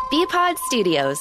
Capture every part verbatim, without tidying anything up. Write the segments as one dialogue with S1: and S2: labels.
S1: B-Pod Studios.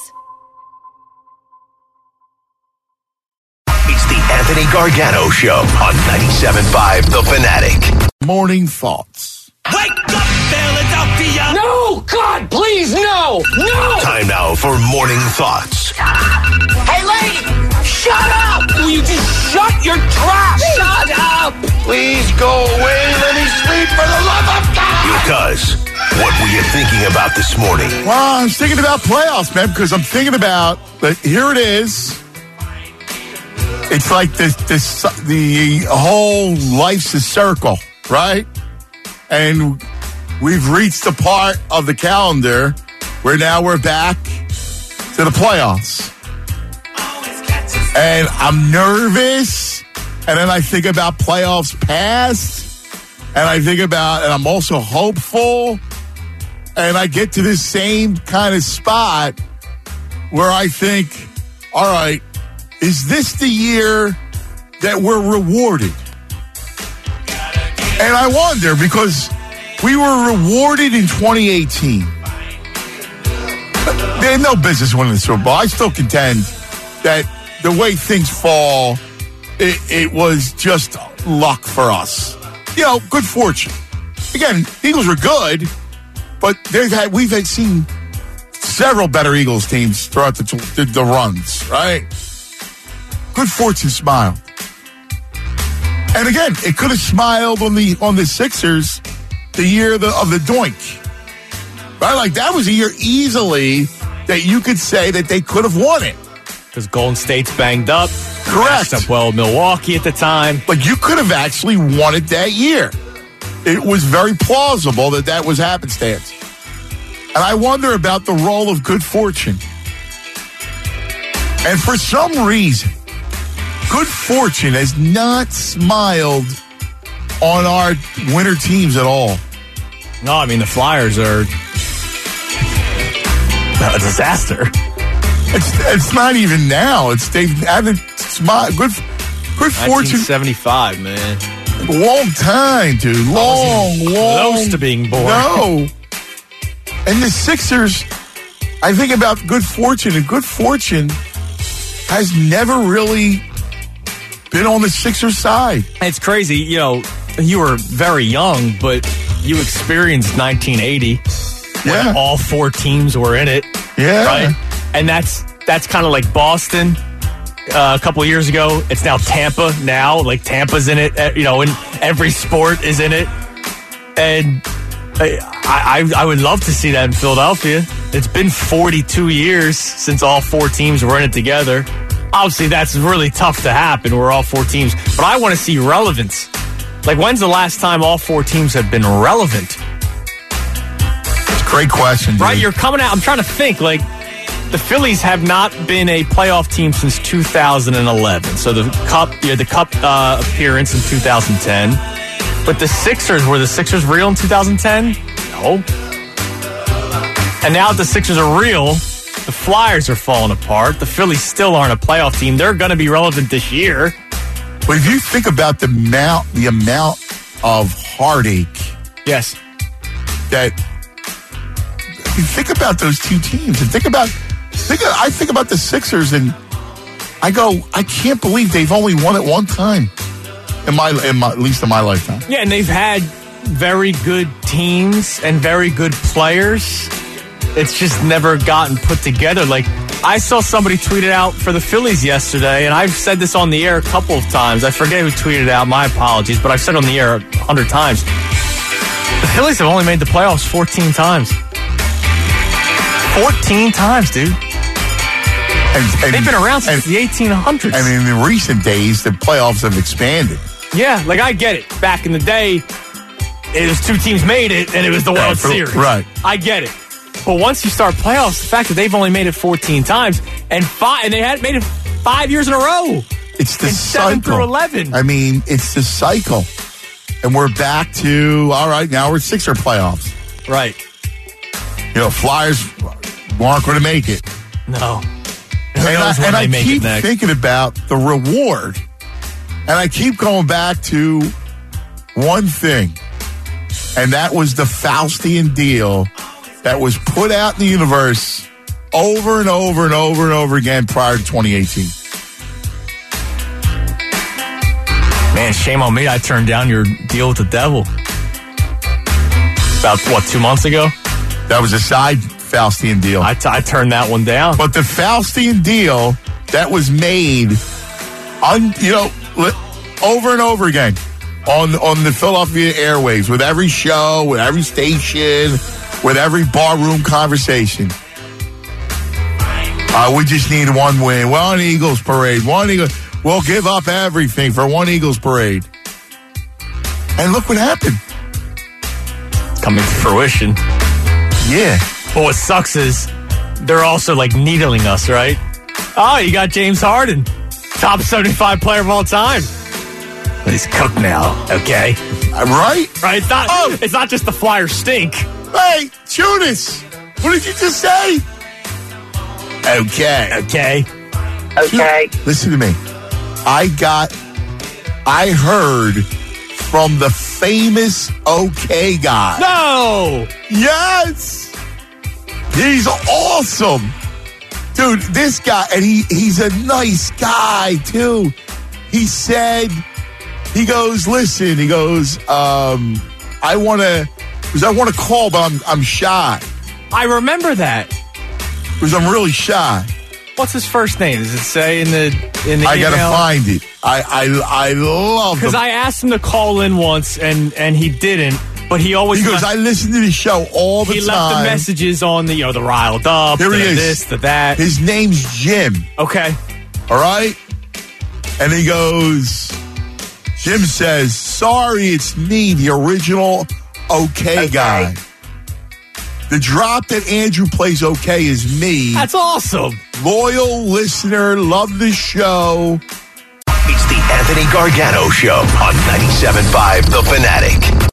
S2: It's the Anthony Gargano Show on ninety-seven point five The Fanatic.
S3: Morning thoughts.
S4: Wake up, Philadelphia!
S5: No! God, please, no! No!
S2: Time now for morning thoughts.
S5: Hey, lady! Shut up! Will you just shut your trap? Shut up!
S3: Please go away. Let me sleep for the love of God.
S2: Because what were you thinking about this morning?
S3: Well, I was thinking about playoffs, man, because I'm thinking about, but here it is. It's like this, this, the whole life's a circle, right? And we've reached the part of the calendar where now we're back to the playoffs. And I'm nervous. And then I think about playoffs past. And I think about, and I'm also hopeful. And I get to this same kind of spot where I think, all right, is this the year that we're rewarded? And I wonder, because we were rewarded in twenty eighteen. They had no business winning the Super Bowl. I still contend that the way things fall, it, it was just luck for us. You know, good fortune. Again, Eagles were good, but they've had we've had seen several better Eagles teams throughout the, the, the runs, right? Good fortune smiled. And again, it could have smiled on the on the Sixers the year of the, of the doink. Right? Like, that was a year easily that you could say that they could have won it.
S6: Because Golden State's banged up.
S3: Correct.
S6: Matched up well with Milwaukee at the time.
S3: But you could have actually won it that year. It was very plausible that that was happenstance. And I wonder about the role of good fortune. And for some reason, good fortune has not smiled on our winter teams at all.
S6: No, I mean, the Flyers are a disaster.
S3: It's it's not even now. It's they haven't smiled. Good, good fortune.
S6: nineteen seventy-five, man.
S3: Long time, dude. Long, long.
S6: Close to being born.
S3: No. And the Sixers, I think about good fortune, and good fortune has never really been on the Sixers side.
S6: It's crazy. You know, you were very young, but you experienced nineteen eighty
S3: Yeah.
S6: when all four teams were in it.
S3: Yeah.
S6: Right? And that's that's kind of like Boston uh, a couple of years ago. It's now Tampa now. Like, Tampa's in it. You know, and every sport is in it. And I, I, I would love to see that in Philadelphia. It's been forty-two years since all four teams were in it together. Obviously, that's really tough to happen. We're all four teams. But I want to see relevance. Like, when's the last time all four teams have been relevant?
S3: It's a great question, dude.
S6: Right? You're coming out. I'm trying to think. Like, the Phillies have not been a playoff team since two thousand eleven. So the Cup, yeah, the Cup uh, appearance in two thousand ten. But the Sixers, were the Sixers real in two thousand ten? No. And now that the Sixers are real, the Flyers are falling apart. The Phillies still aren't a playoff team. They're going to be relevant this year.
S3: But if you think about the amount, the amount of heartache,
S6: yes,
S3: that you think about those two teams, and think about, think. Of, I think about the Sixers, and I go, I can't believe they've only won it one time in my, in my, at least in my lifetime.
S6: Yeah, and they've had very good teams and very good players. It's just never gotten put together. Like, I saw somebody tweet it out for the Phillies yesterday, and I've said this on the air a couple of times. I forget who tweeted it out. My apologies, but I've said it on the air a hundred times. The Phillies have only made the playoffs fourteen times. fourteen times, dude.
S3: And, and,
S6: They've been around since
S3: and,
S6: the eighteen hundreds.
S3: And in the recent days, the playoffs have expanded.
S6: Yeah, like, I get it. Back in the day, it was two teams made it, and it was the World
S3: yeah,
S6: Series.
S3: Right.
S6: I get it. But once you start playoffs, the fact that they've only made it fourteen times, and five, and they had made it five years in a row.
S3: It's the
S6: and
S3: cycle.
S6: seven through eleven.
S3: I mean, it's the cycle. And we're back to, all right, now we're Sixer playoffs.
S6: Right.
S3: You know, Flyers aren't going to make it.
S6: No. Who
S3: And
S6: knows
S3: I,
S6: when
S3: and
S6: they
S3: I
S6: make
S3: keep
S6: it next.
S3: thinking about the reward. And I keep going back to one thing. And that was the Faustian deal that was put out in the universe over and over and over and over again prior to twenty eighteen.
S6: Man, shame on me. I turned down your deal with the devil. About, what, two months ago?
S3: That was a side Faustian deal.
S6: I, t- I turned that one down.
S3: But the Faustian deal that was made, un, you know, over and over again on, on the Philadelphia airwaves, with every show, with every station, with every barroom conversation. Uh, we just need one win. One Eagles parade. One Eagle. We'll give up everything for one Eagles parade. And look what happened.
S6: Coming to fruition.
S3: Yeah.
S6: But what sucks is they're also like needling us, right? Oh, you got James Harden, top seventy-five player of all time. But he's cooked now, okay?
S3: Right?
S6: Right? It's not,
S3: oh.
S6: it's not just the Flyers stink.
S3: Hey, Judas, what did you just say? Okay.
S6: Okay.
S5: Okay.
S3: Listen to me. I got, I heard from the famous OK guy.
S6: No!
S3: Yes! He's awesome. Dude, this guy, and he, he's a nice guy, too. He said, he goes, listen, he goes, um, I want to, because I want to call, but I'm, I'm shy.
S6: I remember that.
S3: Because I'm really shy.
S6: What's his first name? Does it say in the in the
S3: I
S6: email?
S3: gotta find it. I I, I love
S6: because I asked him to call in once and and he didn't. But he always
S3: he goes.
S6: left,
S3: I listen to the show all the
S6: he
S3: time.
S6: He left the messages on the you know the riled up.
S3: Here
S6: the
S3: he is.
S6: This, the that.
S3: His name's Jim.
S6: Okay.
S3: All right. And he goes. Jim says, "Sorry, it's me, the original OK,
S5: okay.
S3: guy. The drop that Andrew plays OK is me.
S6: That's awesome.
S3: Loyal listener, love the show."
S2: It's the Anthony Gargano Show on ninety-seven point five The Fanatic.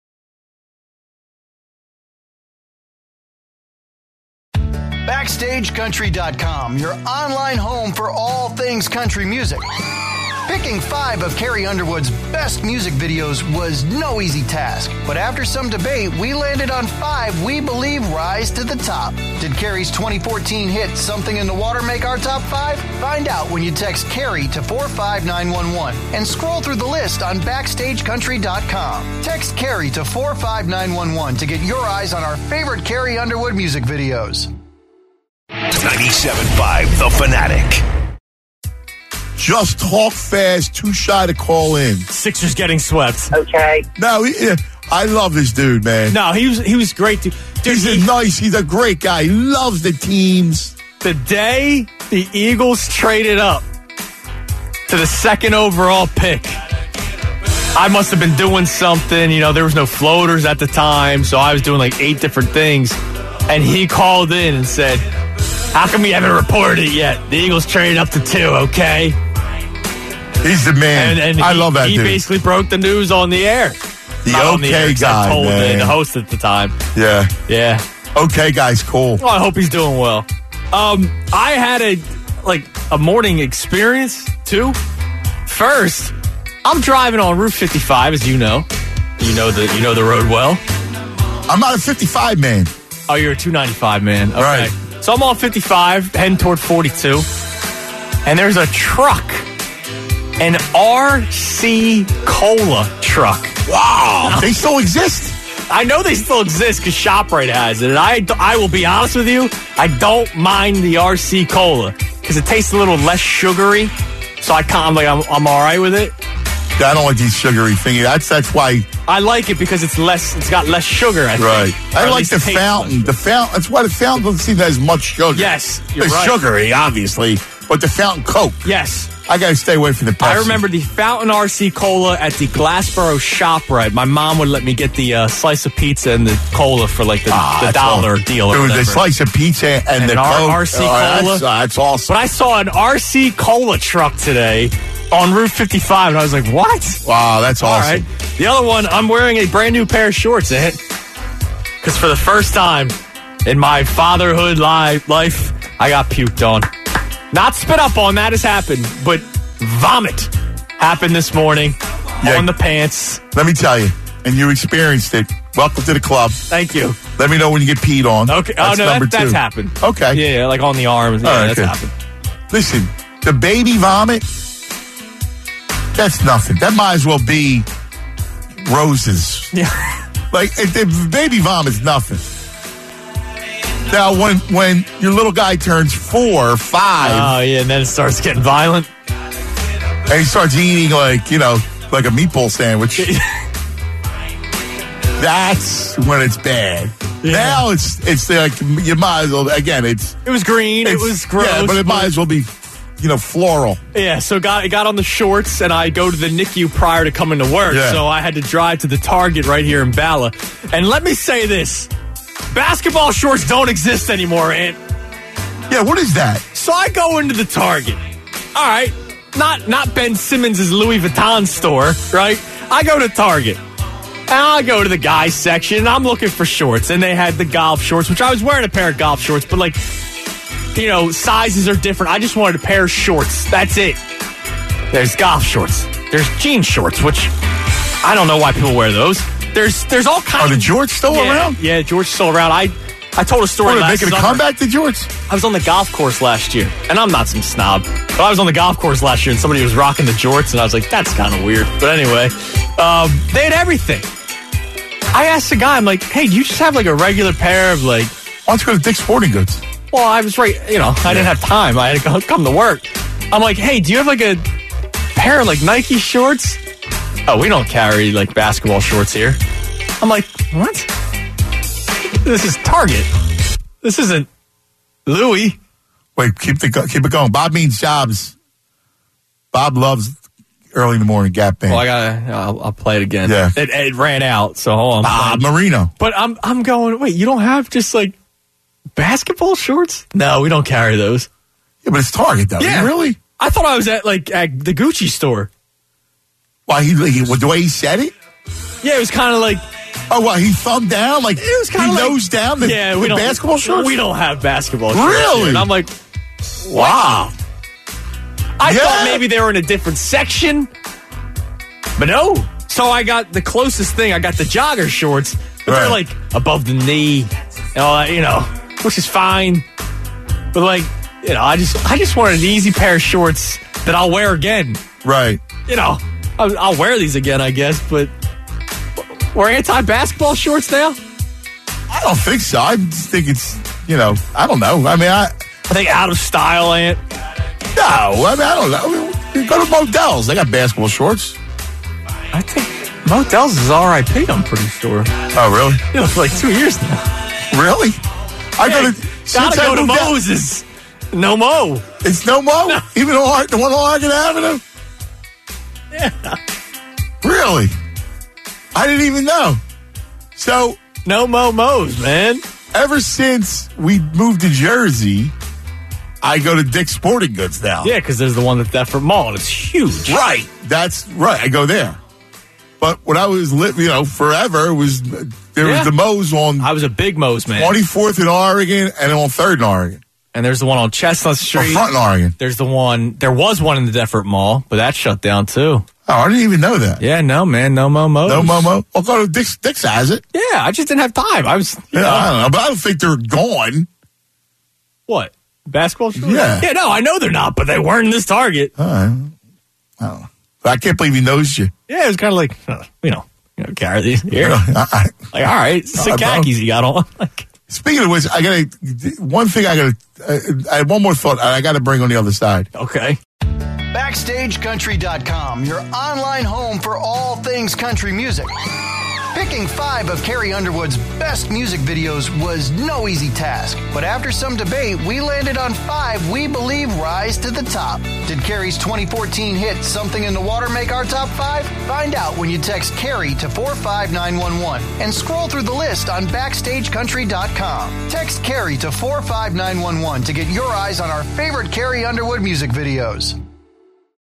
S1: Backstage Country dot com, your online home for all things country music. Picking five of Carrie Underwood's best music videos was no easy task, but after some debate, we landed on five we believe rise to the top. Did Carrie's twenty fourteen hit Something in the Water make our top five? Find out when you text Carrie to four five nine one one and scroll through the list on Backstage Country dot com. Text Carrie to four five nine one one to get your eyes on our favorite Carrie Underwood music videos.
S2: ninety-seven point five The Fanatic.
S3: Just talk fast, too shy to call in.
S6: Sixers getting swept.
S5: Okay.
S3: No, he, I love this dude, man.
S6: No, he was he was great. Dude,
S3: he's
S6: he,
S3: a nice, he's a great guy. He loves the teams.
S6: The day the Eagles traded up to the second overall pick, I must have been doing something. You know, there was no floaters at the time, so I was doing like eight different things. And he called in and said, "How come we haven't reported it yet? The Eagles traded up to two, okay?"
S3: He's the man.
S6: And, and
S3: I
S6: he,
S3: love that
S6: he
S3: dude.
S6: He basically broke the news on the air.
S3: The
S6: Not
S3: OK
S6: on the air,
S3: guy,
S6: I told
S3: man.
S6: the host at the time.
S3: Yeah.
S6: Yeah.
S3: OK guy's cool.
S6: Well, I hope he's doing well. Um, I had a like a morning experience too. First, I'm driving on Route fifty-five, as you know. You know the you know the road well.
S3: I'm not a fifty-five man.
S6: Oh, you're a two ninety-five man. Okay.
S3: Right.
S6: So I'm on fifty-five, heading toward forty-two, and there's a truck, an R C Cola truck.
S3: Wow, they still exist.
S6: I know they still exist because ShopRite has it, and I, I will be honest with you, I don't mind the R C Cola because it tastes a little less sugary, so I can't, I'm like, I'm, I'm all right with it.
S3: I don't like these sugary thingy. That's that's why
S6: I like it because it's less. It's got less sugar. I
S3: right.
S6: think. Or
S3: I
S6: at
S3: like
S6: least
S3: the
S6: it tastes
S3: fountain.
S6: less.
S3: The fountain. That's why the fountain doesn't seem to have as much sugar.
S6: Yes, you're
S3: it's
S6: right.
S3: sugary, obviously, but the fountain Coke.
S6: Yes.
S3: I gotta stay away from the Pepsi.
S6: I remember the Fountain R C Cola at the Glassboro ShopRite. My mom would let me get the uh, slice of pizza and the cola for like the,
S3: ah,
S6: the dollar
S3: all,
S6: deal. Or
S3: Dude,
S6: whatever.
S3: the slice of pizza and,
S6: and
S3: the
S6: an R-
S3: Coke.
S6: RC
S3: oh,
S6: Cola.
S3: That's, uh, that's awesome.
S6: But I saw an R C Cola truck today on Route fifty-five, and I was like, what?
S3: Wow, that's
S6: All
S3: awesome.
S6: right. The other one, I'm wearing a brand new pair of shorts, eh? Because for the first time in my fatherhood li- life, I got puked on. Not spit up on, that has happened, but vomit happened this morning
S3: Yeah.
S6: on the pants.
S3: Let me tell you, and you experienced it. Welcome to the club.
S6: Thank you.
S3: Let me know when you get peed on.
S6: Okay.
S3: That's
S6: oh, no,
S3: number
S6: that,
S3: two.
S6: that's happened.
S3: Okay.
S6: Yeah, yeah, like on the arms. Yeah,
S3: All right,
S6: that's
S3: good.
S6: happened.
S3: Listen, the baby vomit, that's nothing. That might as well be roses.
S6: Yeah.
S3: Like, if the baby vomit's nothing. Now, when when your little guy turns four or five,
S6: Oh, yeah, and then it starts getting violent.
S3: and he starts eating like, you know, like a meatball sandwich, that's when it's bad.
S6: Yeah.
S3: Now it's it's like, you might as well, again, it's...
S6: It was green. It
S3: it's-
S6: was gross.
S3: Yeah, but it might as well be, you know, floral.
S6: Yeah, so got got on the shorts, and I go to the N I C U prior to coming to work.
S3: Yeah.
S6: So I had to drive to the Target right here in Bala. And let me say this. Basketball shorts don't exist anymore, Ant.
S3: Yeah, what is that?
S6: So I go into the Target. All right. Not not Ben Simmons' Louis Vuitton store, right? I go to Target. And I go to the guys section, and I'm looking for shorts. And they had the golf shorts, which I was wearing a pair of golf shorts, but like, you know, sizes are different. I just wanted a pair of shorts. That's it. There's golf shorts. There's jean shorts, which I don't know why people wear those. There's there's all kinds.
S3: Are the George still
S6: yeah,
S3: around?
S6: Yeah, George's still around. I I told a story
S3: What, are
S6: last
S3: they making a
S6: summer.
S3: comeback to George?
S6: I was on the golf course last year, and I'm not some snob, but I was on the golf course last year, and somebody was rocking the jorts, and I was like, that's kind of weird. But anyway, um, they had everything. I asked the guy, I'm like, hey, do you just have like a regular pair of like,
S3: Why don't you go to Dick's Sporting Goods?
S6: well, I was right, you know, I didn't have time. I had to go, come to work. I'm like, hey, do you have like a pair of like Nike shorts? Oh, we don't carry like basketball shorts here. I'm like, what? This is Target. This isn't Louis.
S3: Wait, keep the go- keep it going. Bob means jobs. Bob loves early in the morning Gap Band.
S6: Well, I gotta, I'll, I'll play it again.
S3: Yeah.
S6: It, it ran out, so hold on.
S3: Bob Marino.
S6: But I'm, I'm going, wait, you don't have just like basketball shorts? No, we don't carry those.
S3: Yeah, but it's Target though.
S6: Yeah.
S3: Really?
S6: I thought I was at like at the Gucci store.
S3: Why he, he the way he said it?
S6: Yeah, it was kind of like,
S3: Oh, what, he thumbed down? Like,
S6: it was kind
S3: he
S6: of like,
S3: nosed down the,
S6: yeah, we
S3: the
S6: don't,
S3: basketball shorts?
S6: We don't have basketball shorts.
S3: Really?
S6: here. And I'm like,
S3: Wow.
S6: I
S3: Yeah.
S6: thought maybe they were in a different section, but no. So I got the closest thing. I got the jogger shorts, but they're
S3: Right.
S6: like above the knee and all that, you know, which is fine. But like, you know, I just I just wanted an easy pair of shorts that I'll wear again.
S3: Right.
S6: You know, I'll, I'll wear these again, I guess. But we're anti-basketball shorts now.
S3: I don't think so. I just think it's, you know, I don't know. I mean, I,
S6: I think out of style, Ant.
S3: no, I mean, I don't know. You go to Modell's. They got basketball shorts.
S6: I think Modell's is R I P, I'm pretty sure.
S3: Oh, really?
S6: You know, for like two years now.
S3: Really? I
S6: Hey,
S3: go to, since
S6: gotta
S3: I
S6: go to
S3: moved out-
S6: Moses. No Mo.
S3: It's no Mo? Even on the one on Oregon Avenue?
S6: Yeah.
S3: Really? I didn't even know. So,
S6: No Mo Mo's, man.
S3: ever since we moved to Jersey, I go to Dick's Sporting Goods now.
S6: Yeah, because there's the one at Deptford Mall, and it's huge.
S3: Right. That's right. I go there. But when I was, li- you know, forever, it was there
S6: Yeah.
S3: was the Mo's on
S6: I was a big Mo's man.
S3: twenty-fourth in Oregon and on third in Oregon.
S6: And there's the one on Chestnut
S3: Or
S6: Street.
S3: front in Oregon.
S6: There's the one, there was one in the Deptford Mall, but that shut down too.
S3: Oh, I didn't even know that.
S6: Yeah, no, man, no Mo Mo's.
S3: No Momo. I'll go to Dick's. Dick's has it.
S6: Yeah, I just didn't have time. I was, you
S3: Yeah,
S6: know,
S3: I don't know. But I don't think they're gone.
S6: what? Basketball shorts?
S3: Yeah.
S6: Yeah, no, I know they're not, but they weren't in this Target.
S3: All right. I don't know. But I can't believe he knows you.
S6: Yeah, it was kind of like, uh, you know, you know, carry these here.
S3: I- I-
S6: Like, all right, sick
S3: Uh, bro.
S6: khakis you got on. Like,
S3: Speaking of which, I got to one thing. I got to. Uh, I have one more thought. I got to bring on the other side.
S6: okay.
S1: Backstage Country dot com, your online home for all things country music. Picking five of Carrie Underwood's best music videos was no easy task, but after some debate, we landed on five we believe rise to the top. Did Carrie's twenty fourteen hit Something in the Water make our top five? Find out when you text Carrie to four five nine one one and scroll through the list on Backstage Country dot com. Text Carrie to four five nine one one to get your eyes on our favorite Carrie Underwood music videos.